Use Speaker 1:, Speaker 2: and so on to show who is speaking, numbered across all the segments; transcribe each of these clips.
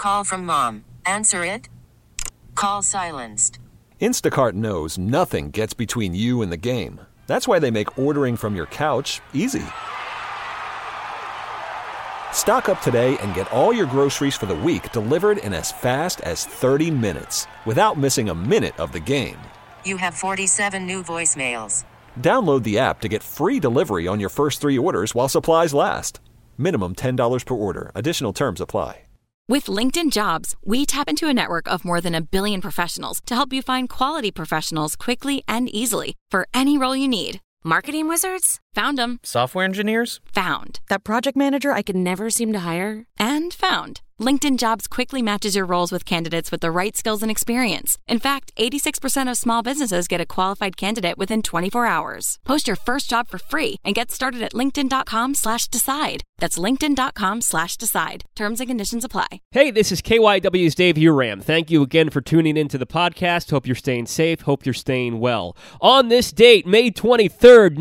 Speaker 1: Call from mom. Answer it. Call silenced.
Speaker 2: Instacart knows nothing gets between you and the game. That's why they make ordering from your couch easy. Stock up today and get all your groceries for the week delivered in as fast as 30 minutes without missing a minute of the game.
Speaker 1: You have 47 new voicemails.
Speaker 2: Download the app to get free delivery on your first 3 orders while supplies last. Minimum $10 per order. Additional terms apply.
Speaker 3: With LinkedIn Jobs, we tap into a network of more than 1 billion professionals to help you find quality professionals quickly and easily for any role you need. Marketing wizards? Found them.
Speaker 4: Software engineers?
Speaker 3: Found. That project manager I could never seem to hire? And found. LinkedIn Jobs quickly matches your roles with candidates with the right skills and experience. In fact, 86% of small businesses get a qualified candidate within 24 hours. Post your first job for free and get started at linkedin.com/decide. That's linkedin.com/decide. Terms and conditions apply.
Speaker 5: Hey, this is KYW's Dave Uram. Thank you again for tuning into the podcast. Hope you're staying safe. Hope you're staying well. On this date, May 23rd,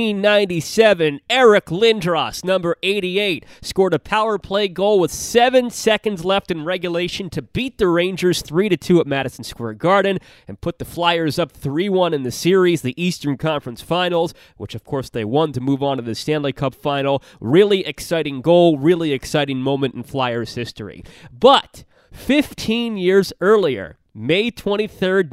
Speaker 5: 1997, Eric Lindros, number 88, scored a power play goal with 7 seconds left in regulation to beat the Rangers 3-2 at Madison Square Garden and put the Flyers up 3-1 in the series, the Eastern Conference Finals, which of course they won to move on to the Stanley Cup Final. Really exciting goal, really exciting moment in Flyers history. But 15 years earlier, May 23rd,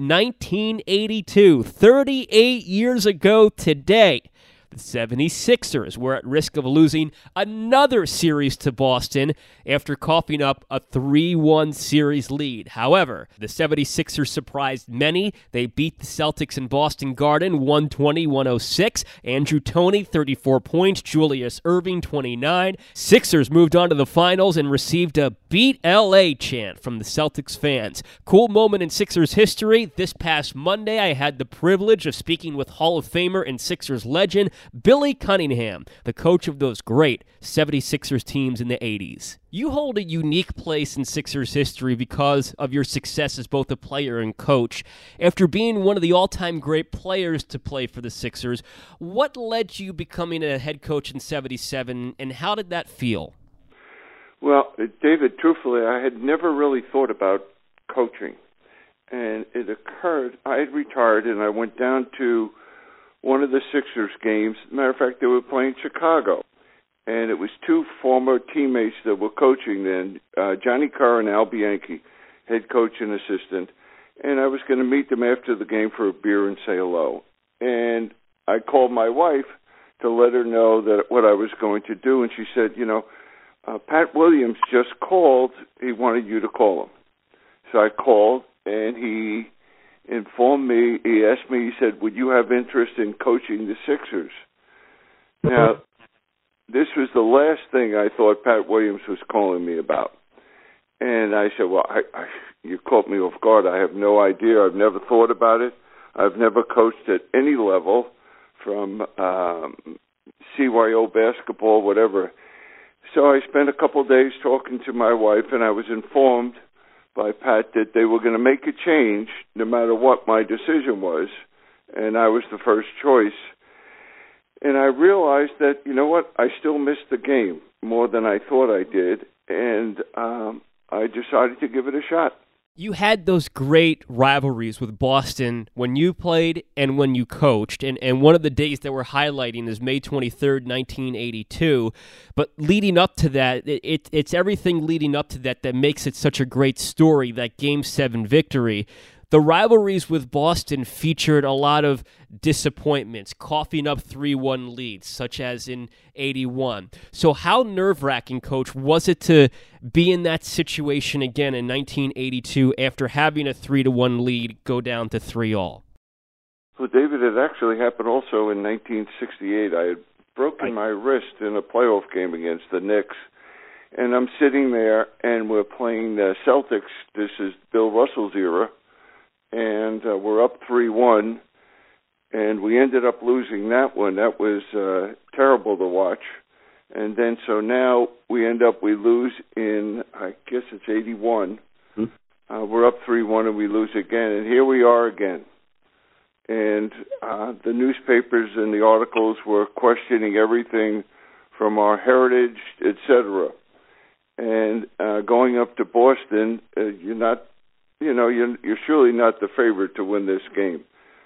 Speaker 5: 1982, 38 years ago today, the 76ers were at risk of losing another series to Boston after coughing up a 3-1 series lead. However, the 76ers surprised many. They beat the Celtics in Boston Garden 120-106. Andrew Toney, 34 points. Julius Erving, 29. Sixers moved on to the finals and received a "Beat LA" chant from the Celtics fans. Cool moment in Sixers history. This past Monday, I had the privilege of speaking with Hall of Famer and Sixers legend Billy Cunningham, the coach of those great 76ers teams in the 80s. You hold a unique place in Sixers history because of your success as both a player and coach. After being one of the all-time great players to play for the Sixers, what led to you becoming a head coach in 77, and how did that feel?
Speaker 6: Well, David, truthfully, I had never really thought about coaching. And it occurred, I had retired, and I went down to one of the Sixers games. Matter of fact, they were playing Chicago. And it was 2 former teammates that were coaching then, Johnny Carr and Al Bianchi, head coach and assistant. And I was going to meet them after the game for a beer and say hello. And I called my wife to let her know that what I was going to do. And she said, Pat Williams just called. He wanted you to call him. So I called, and he informed me, he asked me, he said, would you have interest in coaching the Sixers? Now, this was the last thing I thought Pat Williams was calling me about. And I said, well, you caught me off guard. I have no idea. I've never thought about it. I've never coached at any level from CYO basketball, whatever. So I spent a couple of days talking to my wife, and I was informed by Pat that they were going to make a change no matter what my decision was, and I was the first choice. And I realized that, you know what, I still missed the game more than I thought I did, and I decided to give it a shot.
Speaker 5: You had those great rivalries with Boston when you played and when you coached, and one of the days that we're highlighting is May 23rd, 1982. But leading up to that, it's everything leading up to that makes it such a great story, that Game 7 victory. The rivalries with Boston featured a lot of disappointments, coughing up 3-1 leads, such as in 81. So how nerve-wracking, Coach, was it to be in that situation again in 1982 after having a 3-1 lead go down to 3-all?
Speaker 6: Well, David, it actually happened also in 1968. I had broken my wrist in a playoff game against the Knicks, and I'm sitting there, and we're playing the Celtics. This is Bill Russell's era. And we're up 3-1, and we ended up losing that one. That was terrible to watch. And then so now we lose in, I guess it's 81. We're up 3-1 and we lose again. And here we are again. And the newspapers and the articles were questioning everything from our heritage, etc. And going up to Boston, you're surely not the favorite to win this game.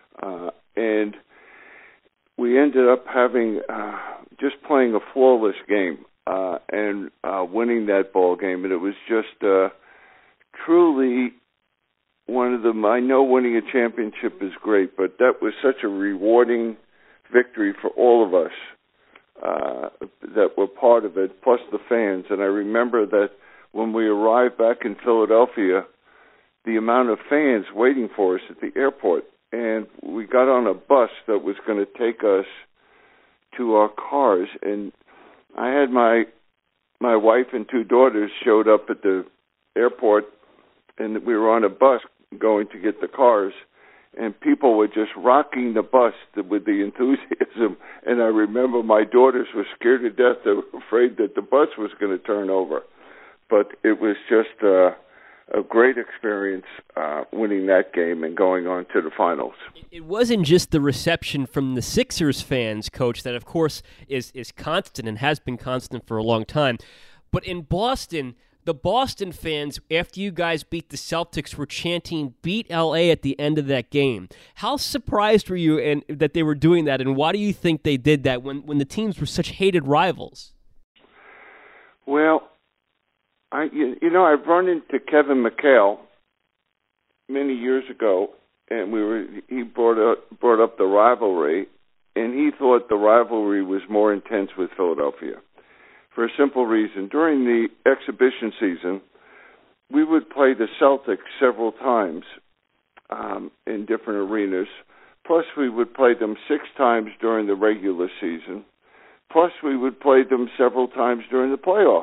Speaker 6: And we ended up having just playing a flawless game and winning that ball game. And it was just truly one of them. I know winning a championship is great, but that was such a rewarding victory for all of us that were part of it, plus the fans. And I remember that when we arrived back in Philadelphia, the amount of fans waiting for us at the airport. And we got on a bus that was going to take us to our cars. And I had my wife and 2 daughters showed up at the airport, and we were on a bus going to get the cars. And people were just rocking the bus with the enthusiasm. And I remember my daughters were scared to death. They were afraid that the bus was going to turn over. But it was just a great experience winning that game and going on to the finals.
Speaker 5: It wasn't just the reception from the Sixers fans, Coach, that of course is constant and has been constant for a long time. But in Boston, the Boston fans, after you guys beat the Celtics, were chanting "Beat LA" at the end of that game. How surprised were you that they were doing that, and why do you think they did that when the teams were such hated rivals?
Speaker 6: Well, I've run into Kevin McHale many years ago, and he brought up the rivalry, and he thought the rivalry was more intense with Philadelphia. For a simple reason. During the exhibition season, we would play the Celtics several times in different arenas. Plus, we would play them 6 times during the regular season. Plus, we would play them several times during the playoffs.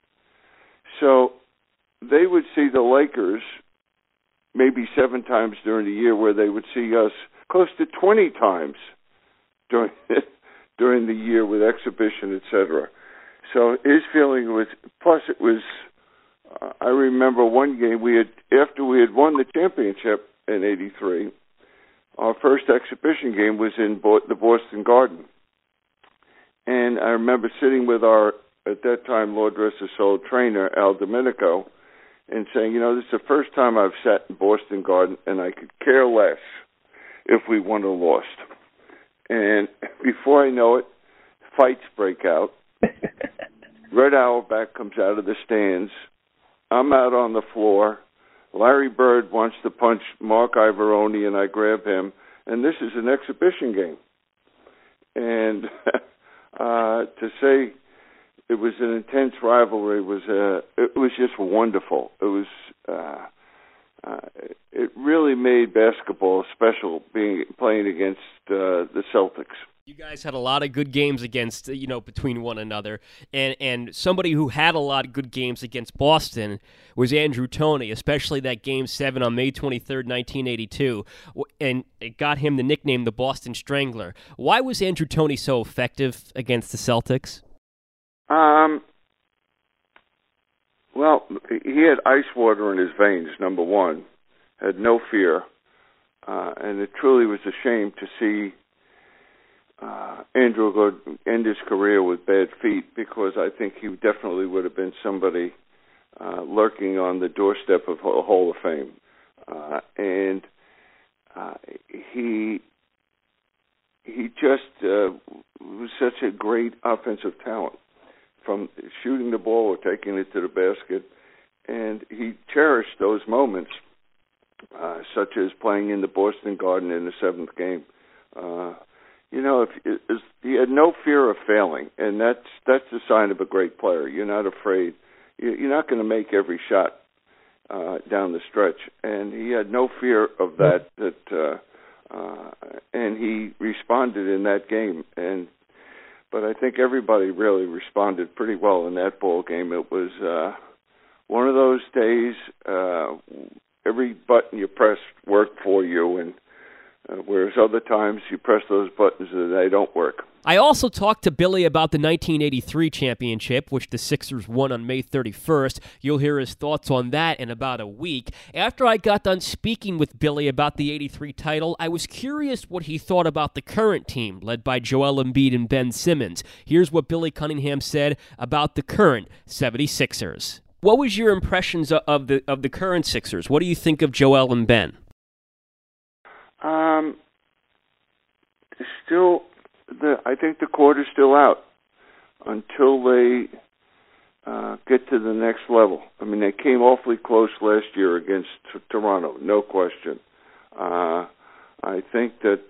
Speaker 6: So they would see the Lakers maybe 7 times during the year, where they would see us close to 20 times during the year with exhibition, etc. So his feeling was, plus it was, I remember one game after we had won the championship in '83, our first exhibition game was in the Boston Garden. And I remember sitting with our, at that time, Lord rest his soul, trainer, Al Domenico, and saying, this is the first time I've sat in Boston Garden, and I could care less if we won or lost. And before I know it, fights break out. Red Auerbach comes out of the stands. I'm out on the floor. Larry Bird wants to punch Mark Ivoroni, and I grab him. And this is an exhibition game. And to say it was an intense rivalry it was just wonderful. It was it really made basketball special, playing against the Celtics.
Speaker 5: You guys had a lot of good games against, between one another, and somebody who had a lot of good games against Boston was Andrew Toney, especially that Game 7 on May 23rd, 1982, and it got him the nickname the Boston Strangler. Why was Andrew Toney so effective against the Celtics?
Speaker 6: Well, he had ice water in his veins, number one, had no fear, and it truly was a shame to see Andrew go end his career with bad feet, because I think he definitely would have been somebody lurking on the doorstep of a Hall of Fame. And he just was such a great offensive talent, from shooting the ball or taking it to the basket. And he cherished those moments, such as playing in the Boston Garden in the 7th game. He had no fear of failing, and that's the sign of a great player. You're not afraid. You're not going to make every shot down the stretch, and he had no fear of that. And he responded in that game. But I think everybody really responded pretty well in that ball game. It was one of those days. Every button you pressed worked for you, and Whereas other times you press those buttons and they don't work.
Speaker 5: I also talked to Billy about the 1983 championship, which the Sixers won on May 31st. You'll hear his thoughts on that in about a week. After I got done speaking with Billy about the 83 title, I was curious what he thought about the current team, led by Joel Embiid and Ben Simmons. Here's what Billy Cunningham said about the current 76ers. What was your impressions of the current Sixers? What do you think of Joel and Ben?
Speaker 6: I think the quarter's still out until they get to the next level. I mean, they came awfully close last year against Toronto, no question. I think that,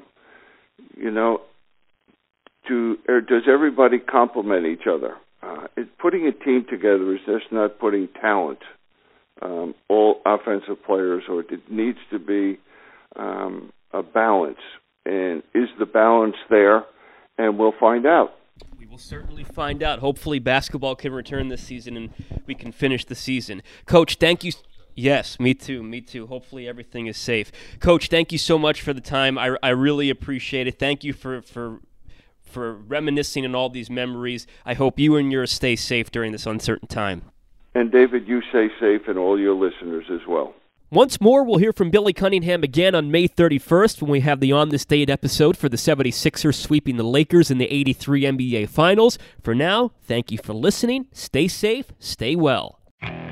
Speaker 6: does everybody complement each other? Putting a team together is just not putting talent, all offensive players, or it needs to be a balance. And is the balance there? And we'll find out.
Speaker 5: We will certainly find out. Hopefully basketball can return this season and we can finish the season. Coach, thank you. Yes, me too. Hopefully everything is safe. Coach, thank you so much for the time. I really appreciate it. Thank you for reminiscing on all these memories. I hope you and yours stay safe during this uncertain time.
Speaker 6: And David, you stay safe, and all your listeners as well.
Speaker 5: Once more, we'll hear from Billy Cunningham again on May 31st when we have the On This Date episode for the 76ers sweeping the Lakers in the 83 NBA Finals. For now, thank you for listening. Stay safe, stay well.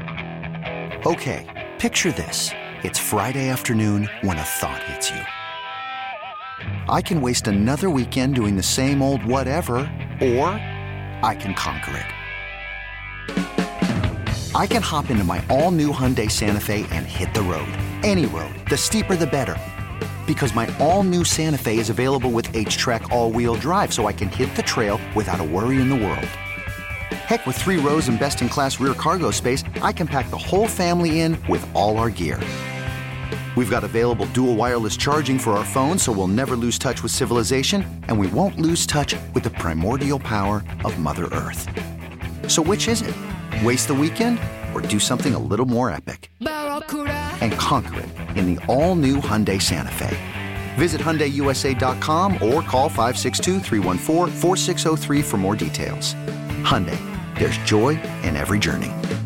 Speaker 4: Okay, picture this. It's Friday afternoon when a thought hits you. I can waste another weekend doing the same old whatever, or I can conquer it. I can hop into my all-new Hyundai Santa Fe and hit the road. Any road. The steeper, the better. Because my all-new Santa Fe is available with H-Track all-wheel drive, so I can hit the trail without a worry in the world. Heck, with 3 rows and best-in-class rear cargo space, I can pack the whole family in with all our gear. We've got available dual wireless charging for our phones, so we'll never lose touch with civilization, and we won't lose touch with the primordial power of Mother Earth. So which is it? Waste the weekend or do something a little more epic? And conquer it in the all-new Hyundai Santa Fe. Visit HyundaiUSA.com or call 562-314-4603 for more details. Hyundai, there's joy in every journey.